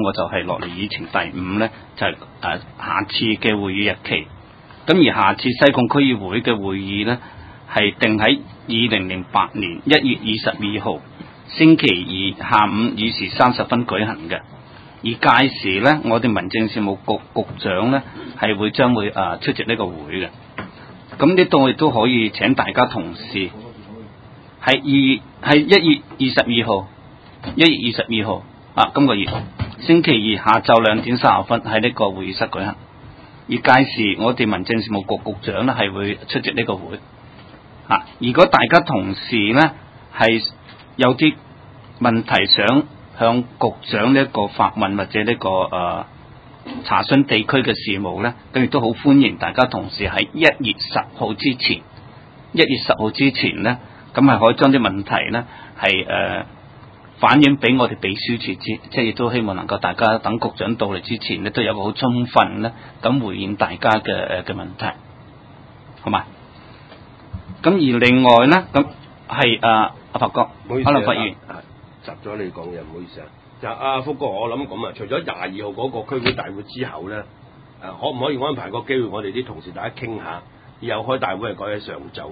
我就係落嚟議程第5咧，就係下次嘅會議日期。咁而下次西貢區議會嘅會議咧，係定喺2008年1月22號星期二下午2時30分舉行嘅。而屆時咧，我哋民政事務局局長咧係將會出席呢個會嘅。咁呢度亦都可以請大家同事係1月22號，1月22號今個月星期二下晝2點30分喺呢個會議室舉行。而屆時我哋民政事務局局長咧係會出席呢個會。如果大家同事咧係有啲問題想向局長呢一個發問或者呢個查詢地區嘅事務咧，咁亦都好歡迎大家同事喺1月10號之前，1月10號之前咧，咁係可以將啲問題咧係反映俾我哋秘書處知，即係亦都希望能夠大家等局長到嚟之前咧，都有個好充分咧咁回應大家嘅問題，好嘛？咁而另外咧，咁係阿柏哥，可能發言集咗你講嘢，唔好意思啊。就阿福哥，我諗咁啊，除咗22號嗰個區會大會之後咧，可唔可以安排個機會，我哋啲同事大家傾下，以後開大會係改喺上晝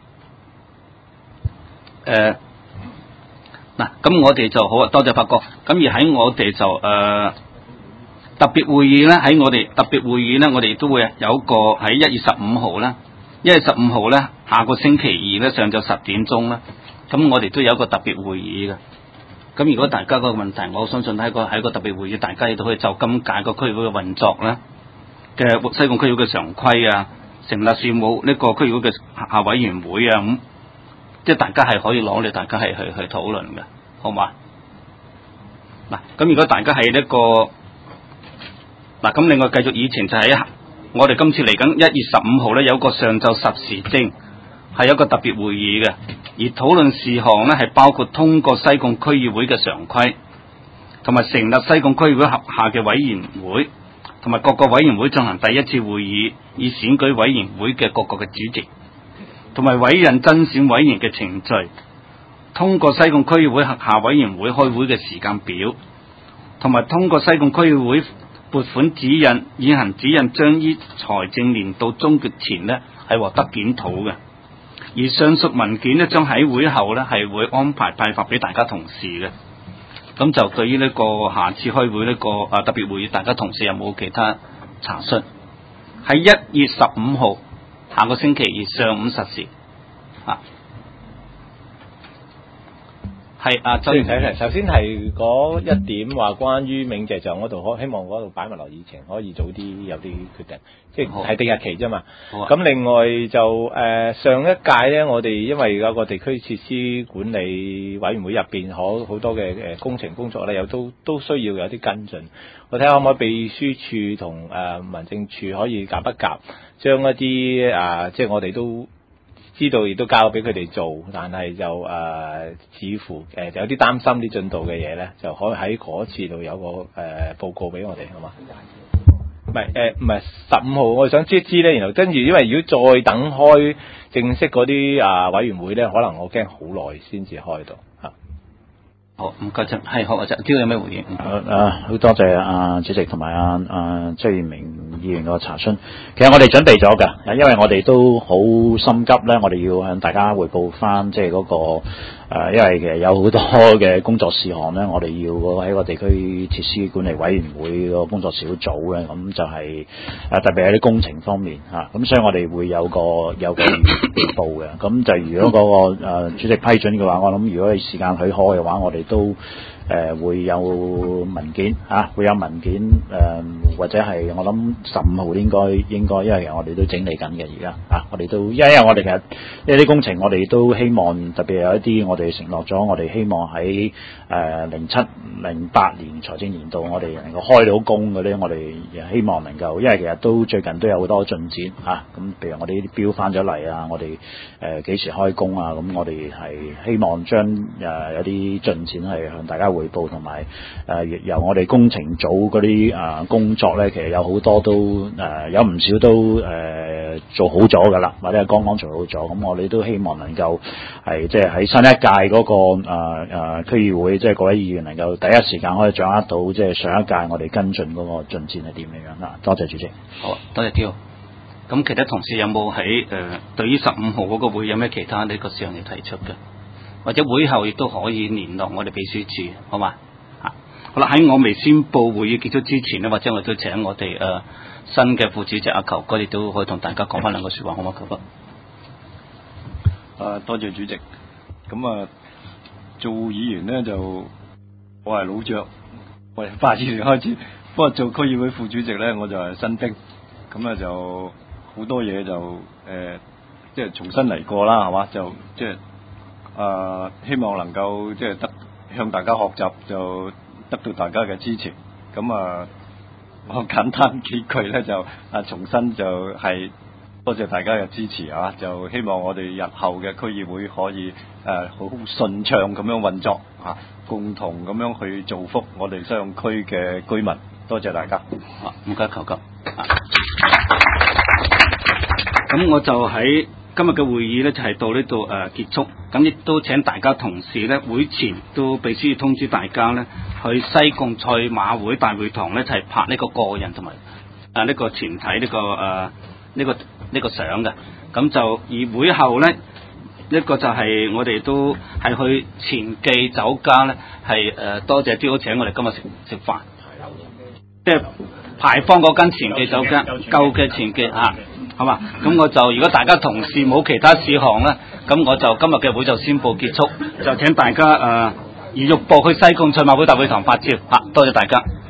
咧？ 嗱，咁我哋就好啊，多謝柏哥。咁而喺我哋就特別會議咧，喺我哋特別會議咧，我哋都會有一個喺1月15號啦。1月15號咧，下個星期二咧，上晝10點鐘啦。咁我哋都有一個特別會議嘅。咁如果大家個問題，我相信喺個特別會議，大家亦都可以就今屆個區議會嘅運作咧嘅西貢區議會嘅常規啊，成立事務呢個區議會嘅下委員會啊，咁即係大家係可以攞嚟，大家係去討論嘅，好嘛？嗱，咁如果大家係呢個嗱，咁另外繼續議程就係我哋今次嚟緊1月15號咧，有個上晝10時正係有個特別會議嘅。而討論事項呢，係包括通過西貢區議會嘅常規，同埋成立西貢區議會轄下嘅委員會，同埋各個委員會進行第一次會議，以選舉委員會嘅各個嘅主席，同埋委任增選委員嘅程序，通過西貢區議會轄下委員會開會嘅時間表，同埋通過西貢區議會撥款指引，現行指引將於財政年度終結前呢係獲得檢討嘅。而上述文件呢，將喺會後呢係會安排派發俾大家同事嘅。咁就對於呢個下次開會呢個特別會議，大家同事有冇其他查詢？喺1月15號下個星期二上午10時係周議員。 首先係嗰一點話關於冥謝像嗰度，希望嗰度擺埋落議程，可以早啲有啲決定，即係定日期啫嘛。咁另外就上一屆咧，我哋因為有個地區設施管理委員會入邊好多嘅工程工作咧，有都需要有啲跟進。我睇下可唔可以秘書處同民政處可以夾一夾，將一啲即係我哋都知道亦都交俾佢哋做，但係就似乎有啲擔心啲進度嘅嘢咧，就可以喺嗰次度有個報告俾我哋，好嘛？唔係15號，我想知一知咧，然後跟住，因為如果再等開正式嗰啲委員會咧，可能我驚好耐先至開到嚇。 好，唔該，係好啊，就知道有咩回應？ 好多謝主席同埋周賢明議員個查詢。其實我哋準備咗㗎，因為我哋都好心急咧，我哋要向大家匯報翻，即係嗰個因為其實有好多嘅工作事項咧，我哋要喺個地區設施管理委員會個工作小組咧，咁就係特別係啲工程方面嚇，咁所以我哋會有個預報嘅。咁就如果嗰個主席批准嘅話，我諗如果你時間許可嘅話，我哋都會有文件會有文件或者係我諗15號應該，因為我哋都整理緊嘅而家我哋都因為我哋其實呢啲工程我哋都希望特別有一啲我哋承諾咗，我哋希望喺07-08年財政年度我哋能夠開到工嗰啲，我哋希望能夠，因為其實都最近都有好多進展咁譬如我哋啲標翻咗嚟我哋幾時開工咁我哋係希望將有啲進展係向大家匯報，同埋由我哋工程組嗰啲工作咧，其實有好多都有唔少都做好咗㗎啦，或者係剛剛做好咗，咁我哋都希望能夠係即係喺新一屆嗰個區議會，即係各位議員能夠第一時間可以掌握到，即係上一屆我哋跟進嗰個進展係點樣啦。多謝主席。 好，多謝挑。咁其他同事有冇喺對於15號嗰個會有咩其他呢個事項要提出嘅，或者會後亦都可以聯絡我哋秘書處，好嘛？好啦，喺我未宣佈會議結束之前呢，或者我都請我哋新嘅副主席阿球哥，亦都可以同大家講翻兩個説話，好嘛？球哥。 多謝主席。咁啊，做議員呢，就我係老將，我係82年開始，不過做區議會副主席呢，我就係新丁。咁啊就好多嘢就即係重新嚟過啦，係嘛？就即係希望能夠即係向大家學習，就得到大家嘅支持。咁啊，我簡單幾句咧，就重新就係多謝大家嘅支持啊！就希望我哋日後嘅區議會可以好順暢咁樣運作啊，共同咁樣去造福我哋西貢區嘅居民。多謝大家。 好，唔該，球哥。咁我就喺今日嘅會議呢，就係到呢度結束。咁亦都請大家同事呢，會前都秘書通知大家呢，去西貢賽馬會大會堂呢，就係拍呢個個人同埋呢個全體呢個相嘅。咁就而會後呢，一個就係我哋都係去前記酒家呢，係多謝啲請我哋今日食飯，即係牌坊嗰間前記酒家，舊嘅前記嚇。好嘛？咁我就如果大家同事冇其他事項咧，咁我就今日嘅會就宣佈結束，就請大家如欲步去西貢賽馬會大會堂發照嚇，多謝大家。